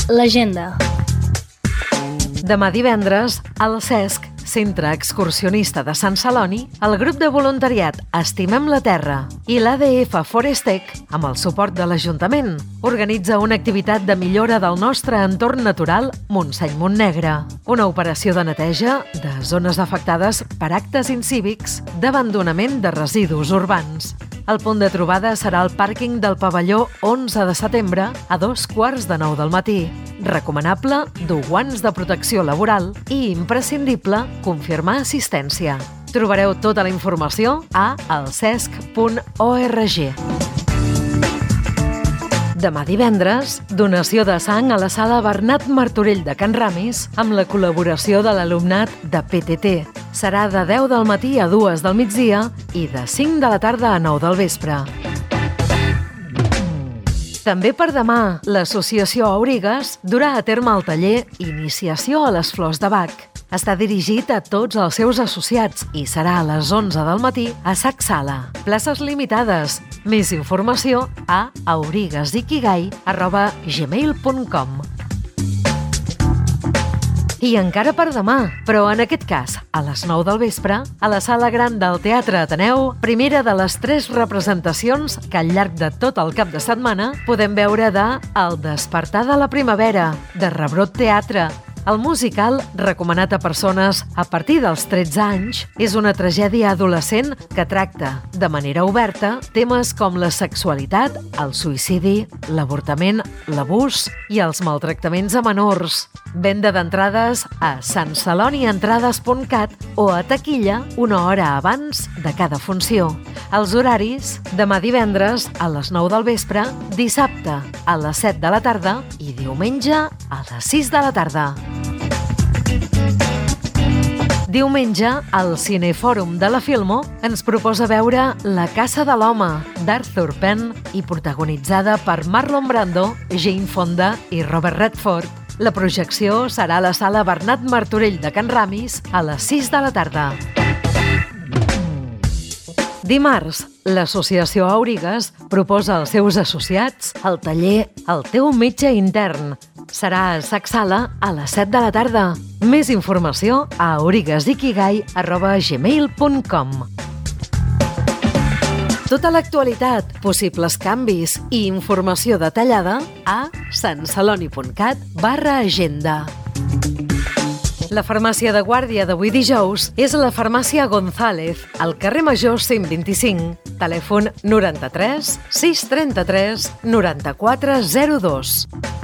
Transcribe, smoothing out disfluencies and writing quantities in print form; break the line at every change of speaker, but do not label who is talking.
l'agenda.
Demà divendres, al CESC, Centre Excursionista de Sant Celoni, el grup de voluntariat Estimem la Terra i l'ADF Forestec, amb el suport de l'Ajuntament, organitza una activitat de millora del nostre entorn natural Montseny-Montnegre. Una operació de neteja de zones afectades per actes incívics d'abandonament de residus urbans. El punt de trobada serà el pàrquing del pavelló 11 de setembre a 2:15 del matí. Recomanable dur guants de protecció laboral i imprescindible confirmar assistència. Trobareu tota la informació a alcesc.org. Demà divendres, donació de sang a la sala Bernat Martorell de Can Ramis amb la col·laboració de l'alumnat de PTT. Serà de 10 del matí a 2 del migdia i de 5 de la tarda a 9 del vespre. També per demà, l'associació Aurigues durà a terme el taller Iniciació a les flors de Bach. Està dirigit a tots els seus associats i serà a les 11 del matí a Sac Sala. Places limitades. Més informació a auriguesikigai@gmail.com. I encara per demà, però en aquest cas, a les 9 del vespre, a la sala gran del Teatre Ateneu, primera de les 3 representacions que al llarg de tot el cap de setmana podem veure de El despertar de la primavera, de Rebrot Teatre. El musical, recomanat a persones a partir dels 13 anys, és una tragèdia adolescent que tracta, de manera oberta, temes com la sexualitat, el suïcidi, l'avortament, l'abús i els maltractaments a menors. Venda d'entrades a santcelonientrades.cat o a taquilla una hora abans de cada funció. Els horaris, demà divendres a les 9 del vespre, dissabte a les 7 de la tarda i diumenge a les 6 de la tarda. Diumenge, el Cinefòrum de la Filmo ens proposa veure La caça de l'home, d'Arthur Penn i protagonitzada per Marlon Brando, Jane Fonda i Robert Redford. La projecció serà a la sala Bernat Martorell de Can Ramis a les 6 de la tarda. Dimarts, l'associació Aurigues proposa als seus associats el taller El teu metge intern. Serà a Sac Sala a les 7 de la tarda. Més informació a auriguesikigai@gmail.com. Tota l'actualitat, possibles canvis i informació detallada a santceloni.cat/agenda. La farmàcia de guàrdia d'avui dijous és la farmàcia González, al carrer Major 125, telèfon 93 633 9402.